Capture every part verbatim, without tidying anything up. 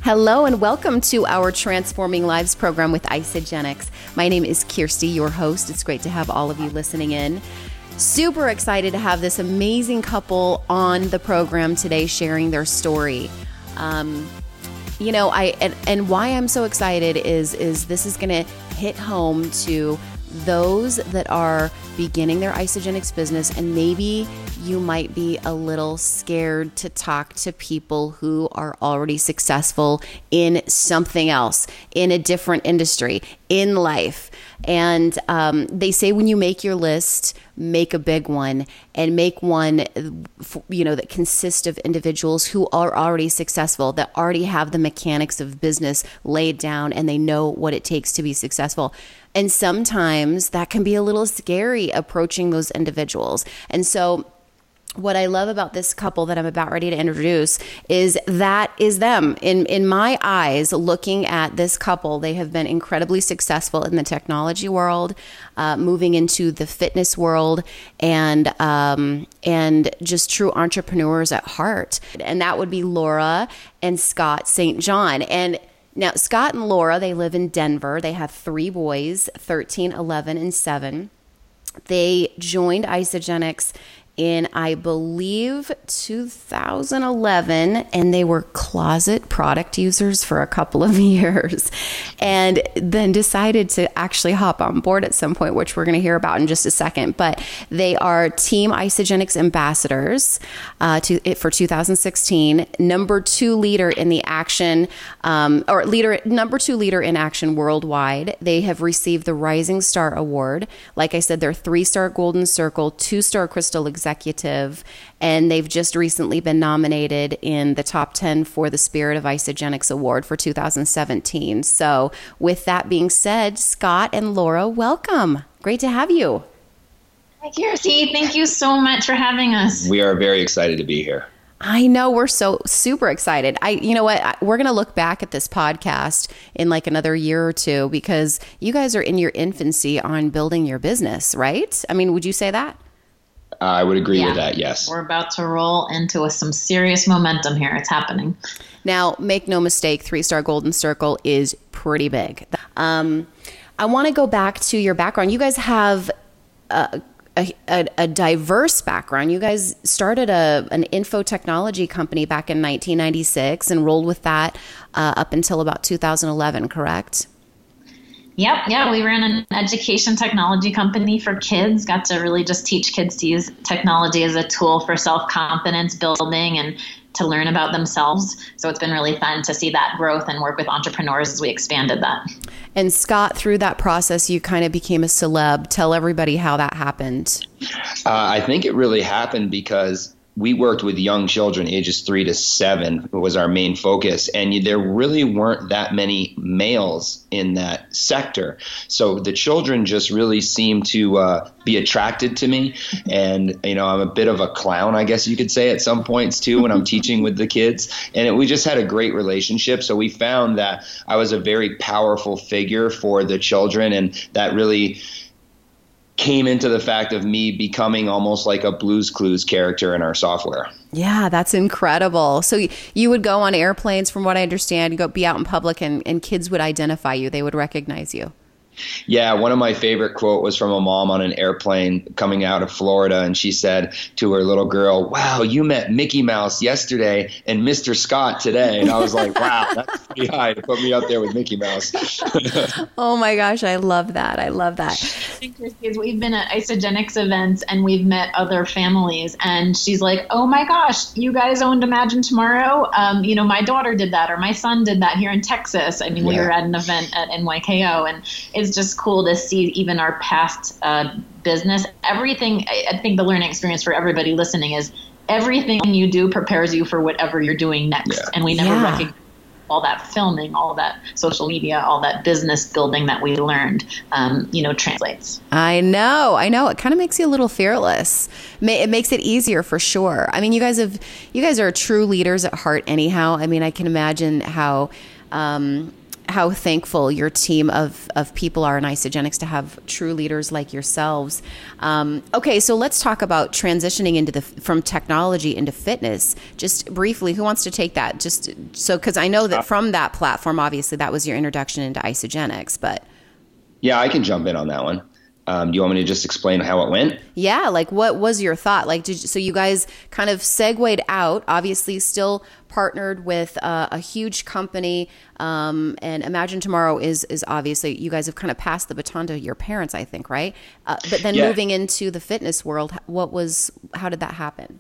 Hello and welcome to our Transforming Lives program with Isagenix. My name is Kirsty, your host. It's great to have all of you listening in. Super excited to have this amazing couple on the program today sharing their story. Um, you know, I and, and why I'm so excited is, is this is going to hit home to those that are beginning their Isagenix business, and maybe you might be a little scared to talk to people who are already successful in something else, in a different industry, in life. And um, they say when you make your list, make a big one, and make one, you know, that consists of individuals who are already successful, that already have the mechanics of business laid down, and they know what it takes to be successful. And sometimes that can be a little scary approaching those individuals. And so what I love about this couple that I'm about ready to introduce is that is them. In in my eyes, looking at this couple, they have been incredibly successful in the technology world, uh, moving into the fitness world, and um, and just true entrepreneurs at heart. And that would be Laura and Scott Saint John. And now, Scott and Laura, they live in Denver. They have three boys, thirteen, eleven, and seven. They joined Isagenix in, I believe, two thousand eleven, and they were closet product users for a couple of years, and then decided to actually hop on board at some point, which we're going to hear about in just a second. But they are Team Isagenix ambassadors uh, to, for two thousand sixteen, number two leader in the action, um, or leader number two leader in action worldwide. They have received the Rising Star Award. Like I said, they're three-star Golden Circle, two-star Crystal Executive, and they've just recently been nominated in the top ten for the Spirit of Isagenix Award for two thousand seventeen. So with that being said, Scott and Laura, welcome. Great to have you. Hi, Kirsty. Thank you so much for having us. We are very excited to be here. I know, we're so super excited. I, you know what, we're going to look back at this podcast in like another year or two, because you guys are in your infancy on building your business, right? I mean, would you say that? I would agree yeah. with that, yes. We're about to roll into a, some serious momentum here. It's happening. Now, make no mistake, three-star Golden Circle is pretty big. Um, I want to go back to your background. You guys have a, a, a diverse background. You guys started a, an info technology company back in nineteen ninety-six and rolled with that uh, up until about two thousand eleven, correct? Yep. Yeah. We ran an education technology company for kids, got to really just teach kids to use technology as a tool for self-confidence building and to learn about themselves. So it's been really fun to see that growth and work with entrepreneurs as we expanded that. And Scott, through that process, you kind of became a celeb. Tell everybody how that happened. Uh, I think it really happened because we worked with young children, ages three to seven was our main focus. And there really weren't that many males in that sector. So the children just really seemed to uh, be attracted to me. And, you know, I'm a bit of a clown, I guess you could say at some points too, when I'm teaching with the kids. And it, we just had a great relationship. So we found that I was a very powerful figure for the children, and that really came into the fact of me becoming almost like a Blue's Clues character in our software. Yeah, that's incredible. So you would go on airplanes, from what I understand, go be out in public, and, and kids would identify you. They would recognize you. Yeah, one of my favorite quote was from a mom on an airplane coming out of Florida, and she said to her little girl, "Wow, you met Mickey Mouse yesterday and Mister Scott today." And I was like, wow, that's pretty high to put me up there with Mickey Mouse. Oh my gosh, I love that. I love that. We've been at Isagenix events and we've met other families, and she's like, "Oh my gosh, you guys owned Imagine Tomorrow? Um, you know, my daughter did that, or my son did that here in Texas." I mean, yeah. We were at an event at N Y K O, and it's just cool to see even our past uh, business. Everything, I think the learning experience for everybody listening is everything you do prepares you for whatever you're doing next. Yeah. And we never yeah. recognize all that filming, all that social media, all that business building that we learned, um, you know, translates. I know, I know. It kind of makes you a little fearless. It makes it easier for sure. I mean, you guys have, you guys are true leaders at heart anyhow. I mean, I can imagine how, um, how thankful your team of, of people are in Isagenix to have true leaders like yourselves. Um, okay, so let's talk about transitioning into the from technology into fitness. Just briefly, who wants to take that? Just so, because I know that from that platform, obviously that was your introduction into Isagenix, but yeah, I can jump in on that one. Um, do you want me to just explain how it went? Yeah, like what was your thought? Like, did you, so you guys kind of segued out, obviously still partnered with uh, a huge company, um, and Imagine Tomorrow is is obviously, you guys have kind of passed the baton to your parents, I think, right? Uh, but then yeah. moving into the fitness world, what was, how did that happen?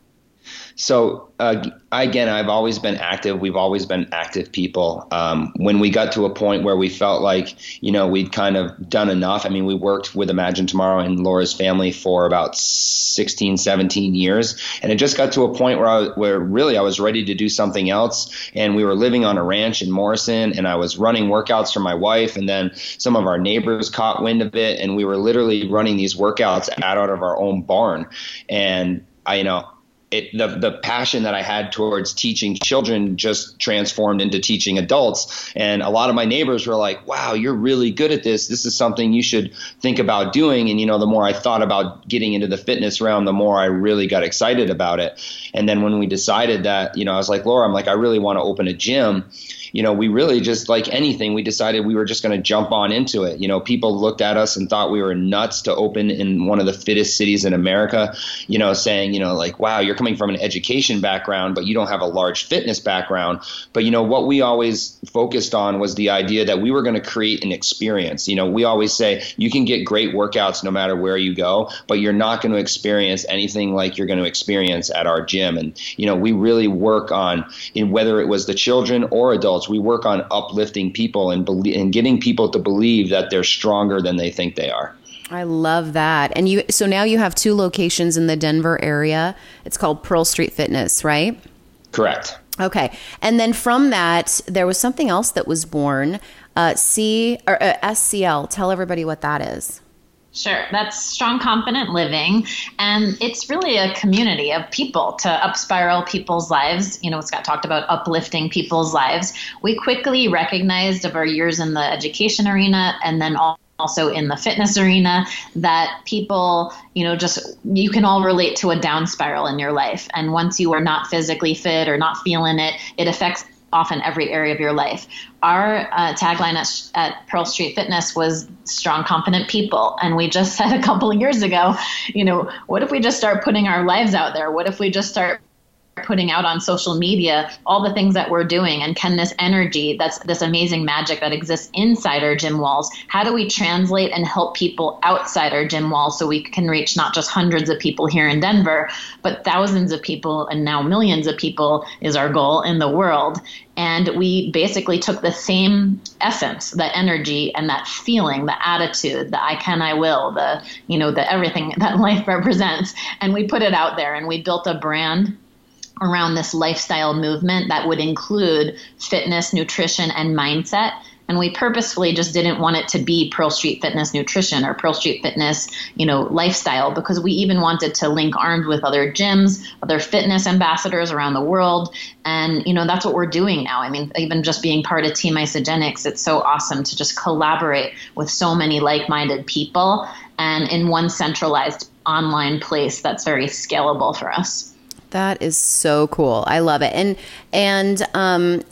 So uh, again, I've always been active. We've always been active people. Um, when we got to a point where we felt like, you know, we'd kind of done enough. I mean, we worked with Imagine Tomorrow and Laura's family for about sixteen, seventeen years. And it just got to a point where I was, where really I was ready to do something else. And we were living on a ranch in Morrison, and I was running workouts for my wife. And then some of our neighbors caught wind of it, and we were literally running these workouts out of our own barn. And I, you know, It, the the passion that I had towards teaching children just transformed into teaching adults. And a lot of my neighbors were like, wow, you're really good at this. This is something you should think about doing. And, you know, the more I thought about getting into the fitness realm, the more I really got excited about it. And then when we decided that, you know, I was like, Laura, I'm like, I really want to open a gym. You know, we really just, like anything, we decided we were just going to jump on into it. You know, people looked at us and thought we were nuts to open in one of the fittest cities in America, you know, saying, you know, like, wow, you're coming from an education background, but you don't have a large fitness background. But, you know, what we always focused on was the idea that we were going to create an experience. You know, we always say you can get great workouts no matter where you go, but you're not going to experience anything like you're going to experience at our gym. And, you know, we really work on, in whether it was the children or adults, we work on uplifting people and believe, and getting people to believe that they're stronger than they think they are. I love that. And you, so now you have two locations in the Denver area. It's called Pearl Street Fitness, right? Correct. Okay. And then from that, there was something else that was born, uh, C or uh, S C L. Tell everybody what that is. Sure. That's Strong Confident Living. And it's really a community of people to up spiral people's lives. You know, Scott talked about uplifting people's lives. We quickly recognized of our years in the education arena and then all also in the fitness arena that people, you know, just, you can all relate to a down spiral in your life. And once you are not physically fit or not feeling it, it affects often every area of your life. Our uh, tagline at, at Pearl Street Fitness was strong, confident people. And we just said a couple of years ago, you know, what if we just start putting our lives out there? What if we just start putting out on social media all the things that we're doing, and can this energy, that's this amazing magic that exists inside our gym walls, how do we translate and help people outside our gym walls so we can reach not just hundreds of people here in Denver, but thousands of people, and now millions of people is our goal in the world. And we basically took the same essence, that energy and that feeling, the attitude, the I can, I will, the, you know, the everything that life represents, and we put it out there, and we built a brand around this lifestyle movement that would include fitness, nutrition, and mindset. And we purposefully just didn't want it to be Pearl Street Fitness Nutrition or Pearl Street Fitness, you know, lifestyle, because we even wanted to link arms with other gyms, other fitness ambassadors around the world. And, you know, that's what we're doing now. I mean, even just being part of Team Isagenix, it's so awesome to just collaborate with so many like-minded people and in one centralized online place that's very scalable for us. That is so cool. I love it. And, and, um,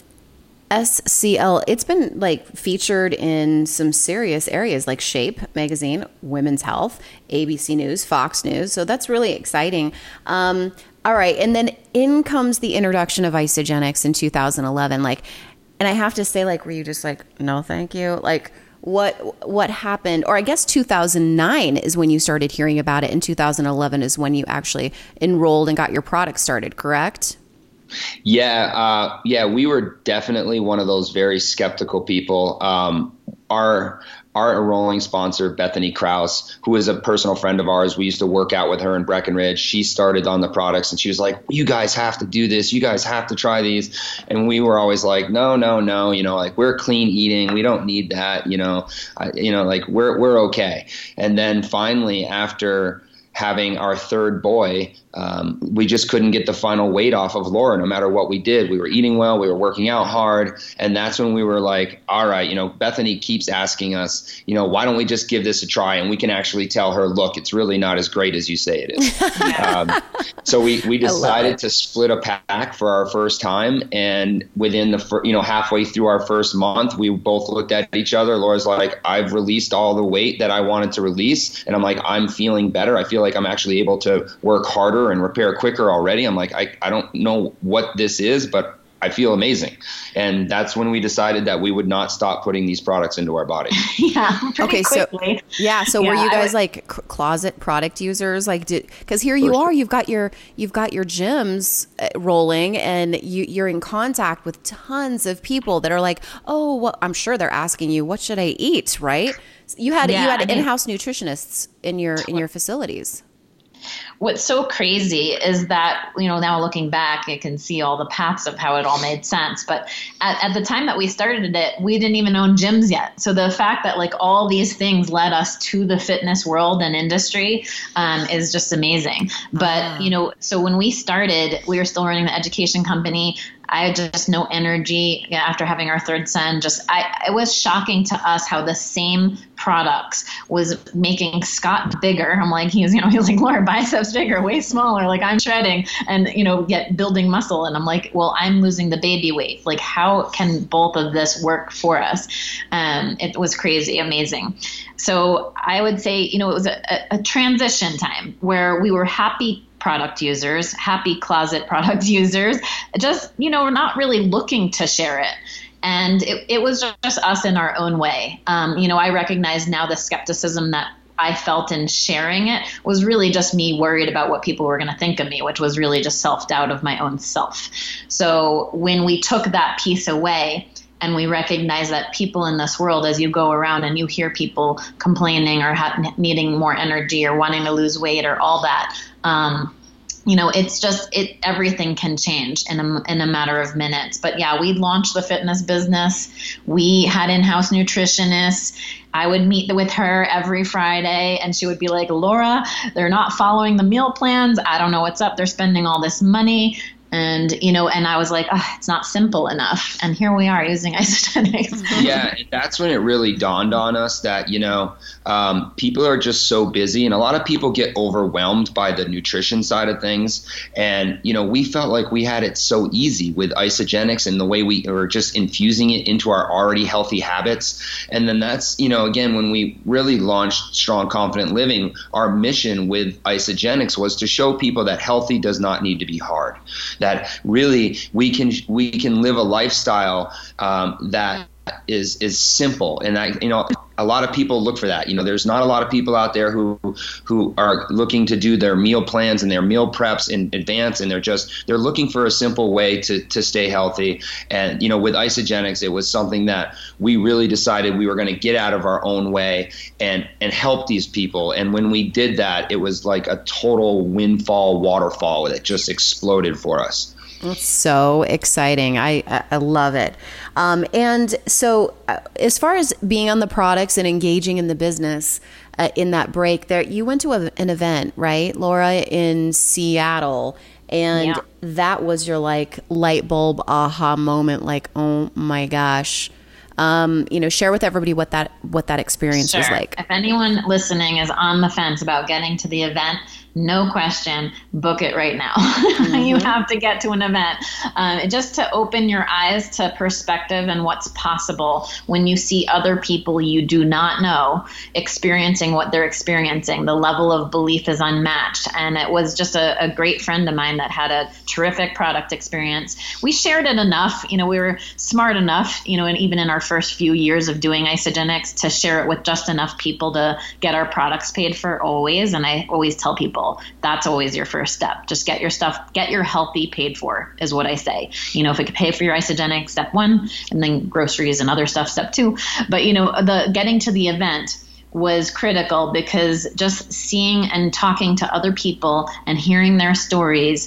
S C L, it's been like featured in some serious areas like Shape Magazine, Women's Health, A B C News, Fox News. So that's really exciting. Um, all right. And then in comes the introduction of Isagenix in two thousand eleven. Like, and I have to say, like, were you just like, no, thank you? Like, what, what happened? Or I guess two thousand nine is when you started hearing about it. And two thousand eleven is when you actually enrolled and got your product started, correct? Yeah. Uh, yeah, we were definitely one of those very skeptical people. Um, our, our enrolling sponsor, Bethany Krause, who is a personal friend of ours, we used to work out with her in Breckenridge. She started on the products and she was like, you guys have to do this. You guys have to try these. And we were always like, no, no, no, you know, like we're clean eating. We don't need that. You know, I, you know, like we're, we're okay. And then finally after, having our third boy, um, we just couldn't get the final weight off of Laura no matter what we did. We were eating well, we were working out hard. And that's when we were like, all right, you know, Bethany keeps asking us, you know, why don't we just give this a try? And we can actually tell her, look, it's really not as great as you say it is. um, so we, we decided to split a pack for our first time. And within the, fir- you know, halfway through our first month, we both looked at each other. Laura's like, I've released all the weight that I wanted to release. And I'm like, I'm feeling better. I feel like I'm actually able to work harder and repair quicker already. I'm like, I, I don't know what this is, but I feel amazing. And that's when we decided that we would not stop putting these products into our body. yeah. Okay. Quickly. So, yeah. So yeah, were you guys would, like c- closet product users? Like, did, cause here you are, you've got your, you've got your gyms rolling and you, you're in contact with tons of people that are like, oh, well, I'm sure they're asking you, what should I eat? Right. You had, yeah, you had I mean, in-house nutritionists in your, in your facilities. What's so crazy is that, you know, now looking back, I can see all the paths of how it all made sense. But at, at the time that we started it, we didn't even own gyms yet. So the fact that like all these things led us to the fitness world and industry um, is just amazing. But, uh-huh. you know, so when we started, we were still running the education company. I had just no energy after having our third son. Just, I, it was shocking to us how the same products was making Scott bigger. I'm like, he was, you know, he was like, Laura, biceps bigger, way smaller. Like I'm shredding and, you know, yet building muscle. And I'm like, well, I'm losing the baby weight. Like how can both of this work for us? Um, it was crazy, amazing. So I would say, you know, it was a, a transition time where we were happy product users, happy closet product users, just, you know, we're not really looking to share it. And it, it was just us in our own way. Um, you know, I recognize now the skepticism that I felt in sharing it was really just me worried about what people were going to think of me, which was really just self-doubt of my own self. So when we took that piece away, and we recognize that people in this world, as you go around and you hear people complaining or ha- needing more energy or wanting to lose weight or all that, um, you know, it's just, it, everything can change in a, in a matter of minutes. But yeah, we launched the fitness business. We had in-house nutritionists. I would meet with her every Friday and she would be like, Laura, they're not following the meal plans. I don't know what's up. They're spending all this money. And, you know, and I was like, oh, it's not simple enough. And here we are using Isagenix. Yeah, and that's when it really dawned on us that, you know, um, people are just so busy and a lot of people get overwhelmed by the nutrition side of things. And, you know, we felt like we had it so easy with Isagenix and the way we were just infusing it into our already healthy habits. And then that's, you know, again, when we really launched Strong Confident Living, our mission with Isagenix was to show people that healthy does not need to be hard. That really we can we can live a lifestyle um, that is is simple, and I you know a lot of people look for that. You know, there's not a lot of people out there who who are looking to do their meal plans and their meal preps in advance, and they're just they're looking for a simple way to to stay healthy. And you know, with Isagenix, it was something that we really decided we were going to get out of our own way and and help these people. And when we did that, it was like a total windfall waterfall that just exploded for us. It's so exciting. I, I love it. Um, and so uh, as far as being on the products and engaging in the business uh, in that break there, you went to a, an event, right, Laura, in Seattle. And yeah. that was your like light bulb aha moment. Like, oh my gosh. Um, you know, share with everybody what that, what that experience sure. was like. If anyone listening is on the fence about getting to the event, no question, book it right now. Mm-hmm. You have to get to an event um, just to open your eyes to perspective and what's possible when you see other people you do not know experiencing what they're experiencing. The level of belief is unmatched. And it was just a, a great friend of mine that had a terrific product experience. We shared it enough. You know, we were smart enough, you know, and even in our first few years of doing Isagenix to share it with just enough people to get our products paid for always. And I always tell people, that's always your first step. Just get your stuff, get your healthy paid for is what I say. You know, if it could pay for your Isagenix, step one, and then groceries and other stuff, step two. But, you know, the getting to the event was critical because just seeing and talking to other people and hearing their stories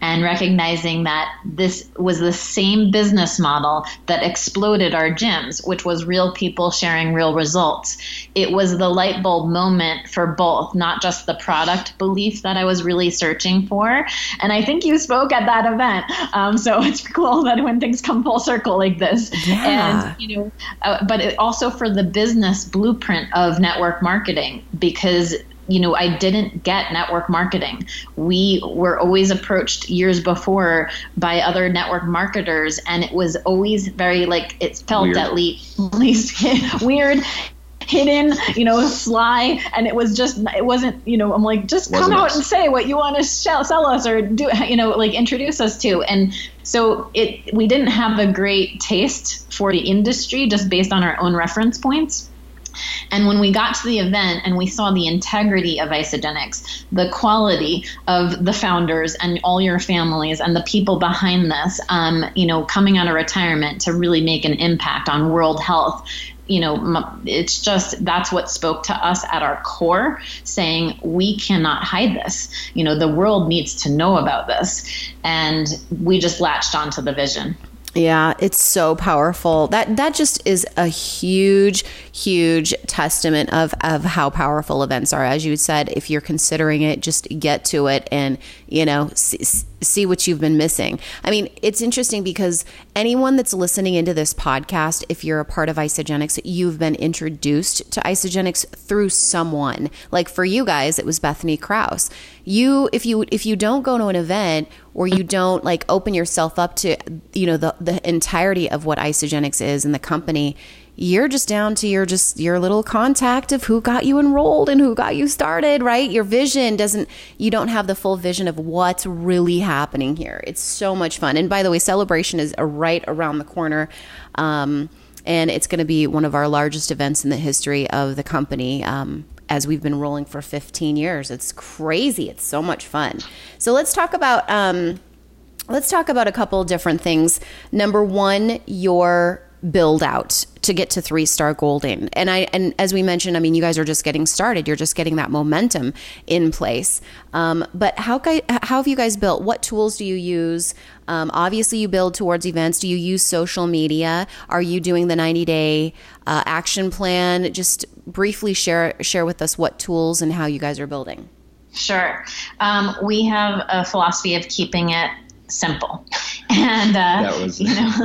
and recognizing that this was the same business model that exploded our gyms, which was real people sharing real results. It was the light bulb moment for both, not just the product belief that I was really searching for. And I think you spoke at that event. Um, so it's cool that when things come full circle like this. Yeah. And, you know, uh, but it also for the business blueprint of network marketing, because you know, I didn't get network marketing. We were always approached years before by other network marketers, and it was always very like, it felt Weird. at least, at least weird, hidden, you know, sly. And it was just, it wasn't, you know, I'm like, just come Wasn't out us. and say what you want to sell, sell us or do, you know, like introduce us to. And so it, we didn't have a great taste for the industry just based on our own reference points. And when we got to the event and we saw the integrity of Isagenix, the quality of the founders and all your families and the people behind this, um, you know, coming out of retirement to really make an impact on world health, you know, it's just, that's what spoke to us at our core, saying we cannot hide this. You know, the world needs to know about this. And we just latched onto the vision. Yeah, it's so powerful. That that just is a huge, huge testament of, of how powerful events are. As you said, if you're considering it, just get to it and, you know, see, see what you've been missing. I mean, it's interesting because anyone that's listening into this podcast, if you're a part of Isagenix, you've been introduced to Isagenix through someone. Like for you guys, it was Bethany Krause. You, if you if you don't go to an event or you don't like open yourself up to, you know, the the entirety of what Isagenix is and the company, you're just down to your just your little contact of who got you enrolled and who got you started, right? Your vision doesn't, you don't have the full vision of what's really happening here. It's so much fun. And by the way, Celebration is right around the corner. Um, and it's going to be one of our largest events in the history of the company. Um, as we've been rolling for fifteen years. It's crazy. It's so much fun. So let's talk about, um, let's talk about a couple different things. Number one, your build out to get to three star golden. And I, and as we mentioned, I mean, you guys are just getting started. You're just getting that momentum in place. Um, but how, how have you guys built? What tools do you use? Um, obviously you build towards events. Do you use social media? Are you doing the ninety day uh, action plan? Just briefly share, share with us what tools and how you guys are building. Sure. Um, we have a philosophy of keeping it simple. And, uh, that was, you know,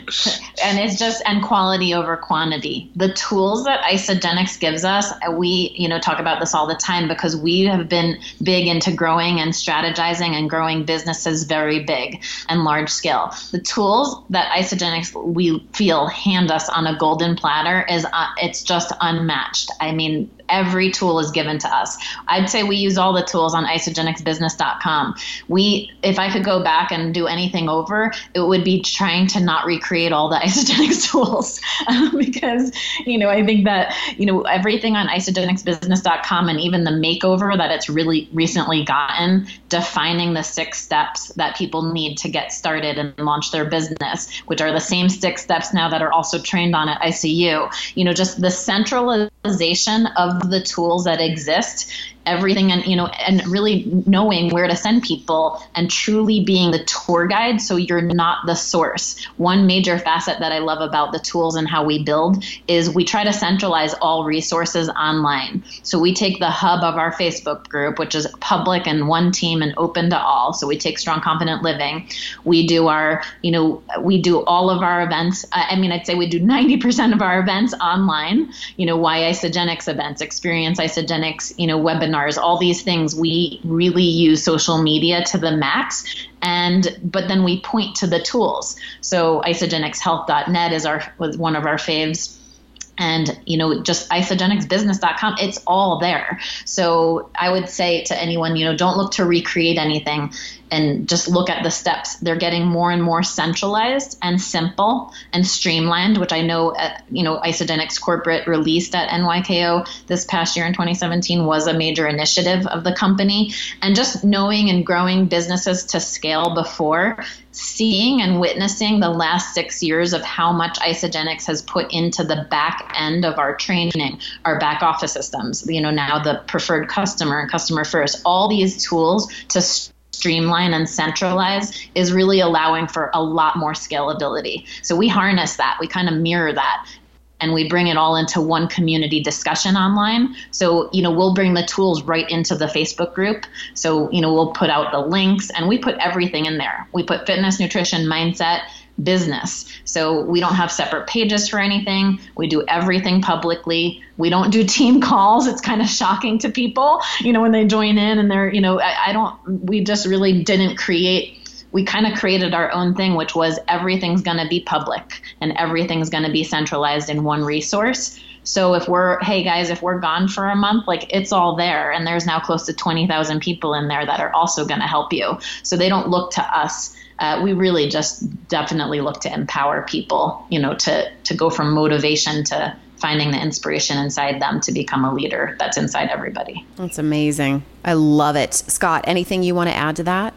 and it's just, and quality over quantity. The tools that Isagenix gives us, we, you know, talk about this all the time because we have been big into growing and strategizing and growing businesses very big and large scale. The tools that Isagenix, we feel, hand us on a golden platter is, uh, it's just unmatched. I mean, every tool is given to us. I'd say we use all the tools on isagenix business dot com. We, if I could go back and do anything over, it would be trying to not recreate all the Isagenix tools um, because, you know, I think that, you know, everything on isagenix business dot com and even the makeover that it's really recently gotten, defining the six steps that people need to get started and launch their business, which are the same six steps now that are also trained on at I C U. You know, just the centralization of the tools that exist, everything, and, you know, and really knowing where to send people and truly being the tour guide so you're not the source. One major facet that I love about the tools and how we build is we try to centralize all resources online. So we take the hub of our Facebook group, which is public and one team and open to all. So we take Strong Confident Living. We do our, you know, we do all of our events. I mean, I'd say we do ninety percent of our events online, you know, why Isagenix events, Experience Isagenix, you know, webinars, all these things. We really use social media to the max. And, but then we point to the tools. So isagenix health dot net is our, was one of our faves. And, you know, just isagenix business dot com, it's all there. So I would say to anyone, you know, don't look to recreate anything and just look at the steps. They're getting more and more centralized and simple and streamlined, which I know, at, you know, Isagenix corporate released at N Y K O this past year in twenty seventeen was a major initiative of the company. And just knowing and growing businesses to scale before, seeing and witnessing the last six years of how much Isagenix has put into the back end of our training, our back office systems, you know, now the preferred customer and customer first, all these tools to streamline and centralize is really allowing for a lot more scalability. So we harness that, we kind of mirror that, and we bring it all into one community discussion online. So, you know, we'll bring the tools right into the Facebook group. So, you know, we'll put out the links and we put everything in there. We put fitness, nutrition, mindset, business. So we don't have separate pages for anything. We do everything publicly. We don't do team calls. It's kind of shocking to people, you know, when they join in and they're, you know, I, I don't, we just really didn't create we kind of created our own thing, which was everything's going to be public and everything's going to be centralized in one resource. So if we're, hey guys, if we're gone for a month, like it's all there. And there's now close to twenty thousand people in there that are also going to help you. So they don't look to us. Uh, we really just definitely look to empower people, you know, to, to go from motivation to finding the inspiration inside them to become a leader that's inside everybody. That's amazing. I love it. Scott, anything you want to add to that?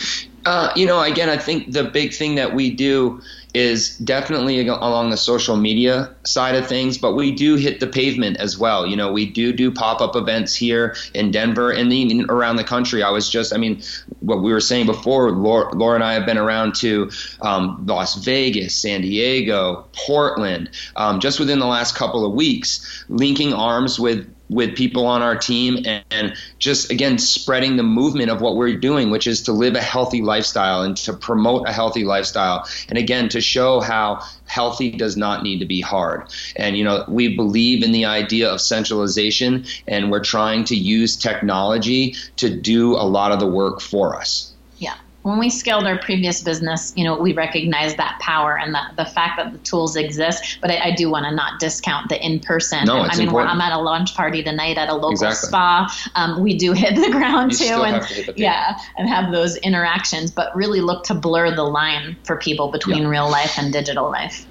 Uh, you know, again, I think the big thing that we do is definitely along the social media side of things, but we do hit the pavement as well. You know, we do do pop-up events here in Denver and even around the country. I was just, I mean, what we were saying before, Laura, Laura and I have been around to um, Las Vegas, San Diego, Portland, um, just within the last couple of weeks, linking arms with with people on our team and, and just, again, spreading the movement of what we're doing, which is to live a healthy lifestyle and to promote a healthy lifestyle. And again, to show how healthy does not need to be hard. And, you know, we believe in the idea of centralization, and we're trying to use technology to do a lot of the work for us. Yeah. When we scaled our previous business, you know, we recognized that power and the, the fact that the tools exist. But I, I do want to not discount the in-person. No, it's I mean, important. I'm at a launch party tonight at a local Exactly. spa. Um, we do hit the ground You too, still and have to hit the pavement. yeah, and have those interactions. But really look to blur the line for people between Yeah. real life and digital life.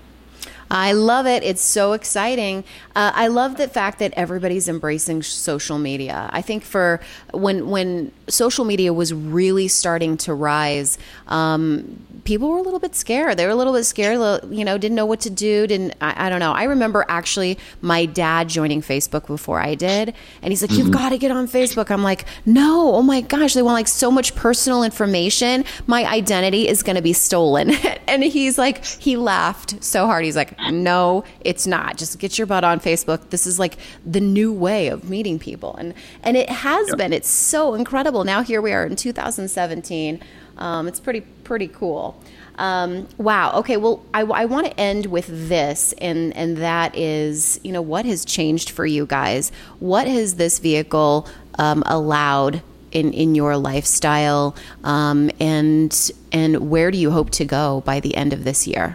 I love it. It's so exciting. Uh, I love the fact that everybody's embracing social media. I think for when when social media was really starting to rise, um, people were a little bit scared. They were a little bit scared, you know, didn't know what to do. Didn't I, I don't know. I remember actually my dad joining Facebook before I did, and he's like, "You've got to get on Facebook." I'm like, "No, oh my gosh, they want like so much personal information. My identity is going to be stolen." And he's like, he laughed so hard. He's like, "No, it's not. Just get your butt on Facebook. This is like the new way of meeting people." And and it has Yep. been. It's so incredible. Now here we are in two thousand seventeen. Um, it's pretty pretty cool. Um, wow. Okay. Well, I, I want to end with this, and and that is, you know, what has changed for you guys? What has this vehicle um, allowed in in your lifestyle, um, and and where do you hope to go by the end of this year?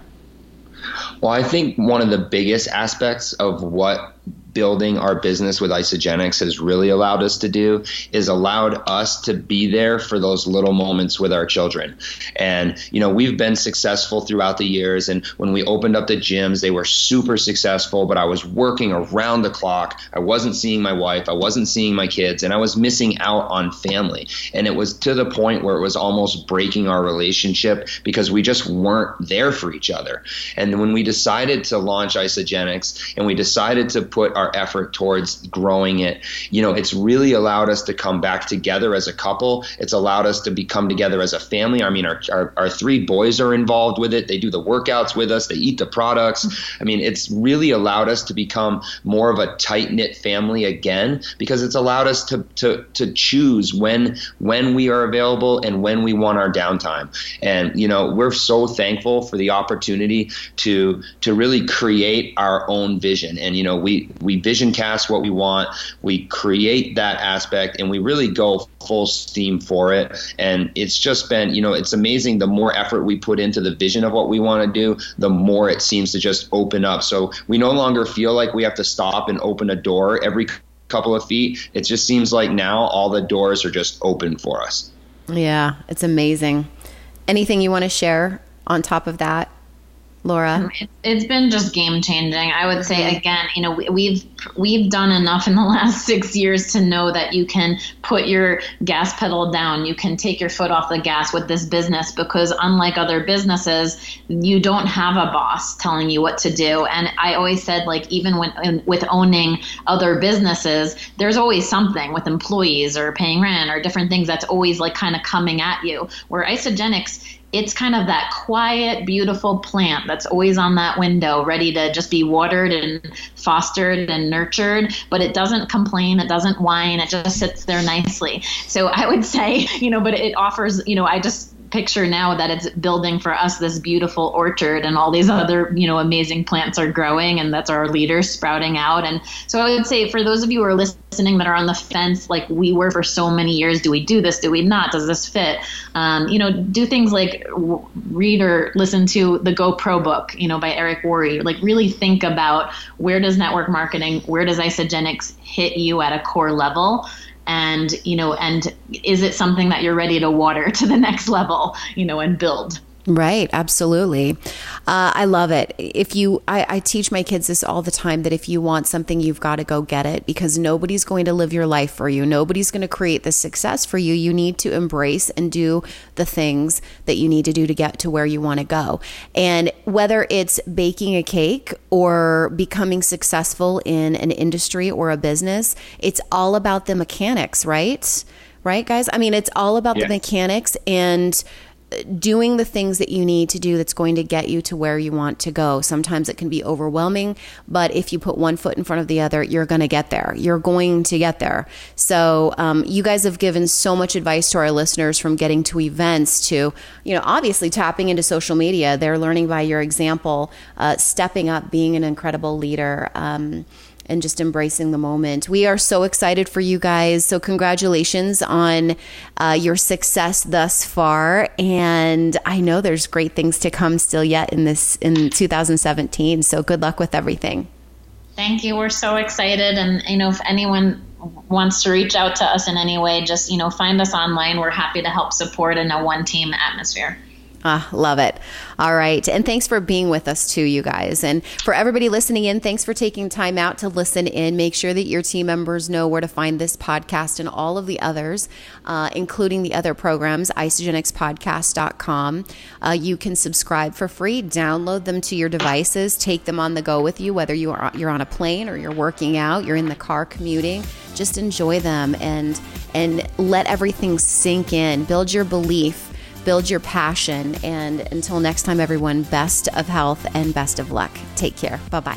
Well, I think one of the biggest aspects of what building our business with Isagenix has really allowed us to do is allowed us to be there for those little moments with our children. And, you know, we've been successful throughout the years. And when we opened up the gyms, they were super successful, but I was working around the clock. I wasn't seeing my wife. I wasn't seeing my kids, and I was missing out on family. And it was to the point where it was almost breaking our relationship because we just weren't there for each other. And when we decided to launch Isagenix and we decided to put our effort towards growing it, you know, it's really allowed us to come back together as a couple. It's allowed us to become together as a family. I mean, our, our, our three boys are involved with it. They do the workouts with us. They eat the products. I mean, it's really allowed us to become more of a tight-knit family again, because it's allowed us to to to choose when when we are available and when we want our downtime. And, you know, we're so thankful for the opportunity to to really create our own vision. And, you know, we we vision cast what we want, we create that aspect, and we really go full steam for it. And it's just been, you know, it's amazing. The more effort we put into the vision of what we want to do, the more it seems to just open up. So we no longer feel like we have to stop and open a door every couple of feet. It just seems like now all the doors are just open for us. Yeah, it's amazing. Anything you want to share on top of that? Laura? It's been just game changing. I would say, again, you know, we've we've done enough in the last six years to know that you can put your gas pedal down. You can take your foot off the gas with this business, because unlike other businesses, you don't have a boss telling you what to do. And I always said, like, even when with owning other businesses, there's always something with employees or paying rent or different things that's always like kind of coming at you. Where Isagenix, it's kind of that quiet, beautiful plant that's always on that window, ready to just be watered and fostered and nurtured, but it doesn't complain, it doesn't whine, it just sits there nicely. So I would say, you know, but it offers, you know, I just picture now that it's building for us this beautiful orchard, and all these other, you know, amazing plants are growing, and that's our leaders sprouting out. And so I would say, for those of you who are listening that are on the fence, like we were for so many years, do we do this? Do we not? Does this fit? Um, you know, do things like w- read or listen to the GoPro book, you know, by Eric Worre. Like, really think about, where does network marketing, where does Isagenix hit you at a core level? And, you know, and is it something that you're ready to water to the next level, you know, and build? Right. Absolutely. Uh, I love it. If you, I, I teach my kids this all the time, that if you want something, you've got to go get it, because nobody's going to live your life for you. Nobody's going to create the success for you. You need to embrace and do the things that you need to do to get to where you want to go. And whether it's baking a cake or becoming successful in an industry or a business, it's all about the mechanics, right? Right, guys? I mean, it's all about yeah. the mechanics and doing the things that you need to do that's going to get you to where you want to go. Sometimes it can be overwhelming, but if you put one foot in front of the other, you're going to get there. You're going to get there. So um, you guys have given so much advice to our listeners, from getting to events to, you know, obviously tapping into social media. They're learning by your example, uh, stepping up, being an incredible leader. Um, and just embracing the moment. We are so excited for you guys. So congratulations on uh, your success thus far. And I know there's great things to come still yet in this, in two thousand seventeen. So good luck with everything. Thank you. We're so excited. And, you know, if anyone wants to reach out to us in any way, just, you know, find us online. We're happy to help support in a one team atmosphere. Ah, love it. All right. And thanks for being with us too, you guys. And for everybody listening in, thanks for taking time out to listen in. Make sure that your team members know where to find this podcast and all of the others, uh, including the other programs, isagenix podcast dot com. Uh, you can subscribe for free, download them to your devices, take them on the go with you, whether you are, you're on a plane or you're working out, you're in the car commuting. Just enjoy them and, and let everything sink in. Build your belief. Build your passion. And until next time, everyone, best of health and best of luck. Take care. Bye-bye.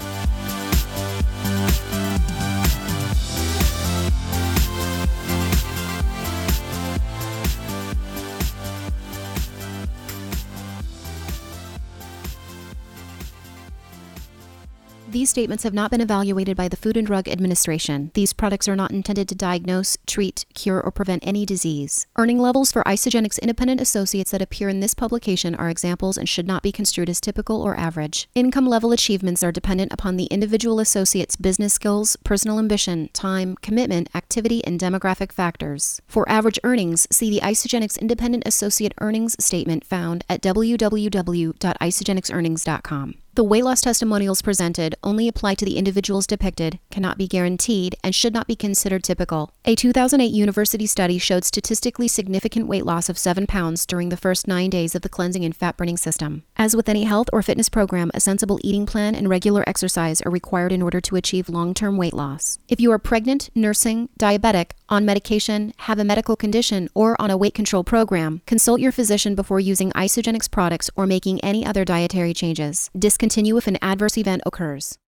These statements have not been evaluated by the Food and Drug Administration. These products are not intended to diagnose, treat, cure, or prevent any disease. Earning levels for Isagenix independent associates that appear in this publication are examples and should not be construed as typical or average. Income level achievements are dependent upon the individual associate's business skills, personal ambition, time, commitment, activity, and demographic factors. For average earnings, see the Isagenix Independent Associate Earnings Statement found at w w w dot isagenix earnings dot com. The weight loss testimonials presented only apply to the individuals depicted, cannot be guaranteed, and should not be considered typical. A two thousand eight university study showed statistically significant weight loss of seven pounds during the first nine days of the cleansing and fat-burning system. As with any health or fitness program, a sensible eating plan and regular exercise are required in order to achieve long-term weight loss. If you are pregnant, nursing, diabetic, on medication, have a medical condition, or on a weight control program, consult your physician before using Isagenix products or making any other dietary changes. Discontinue if an adverse event occurs.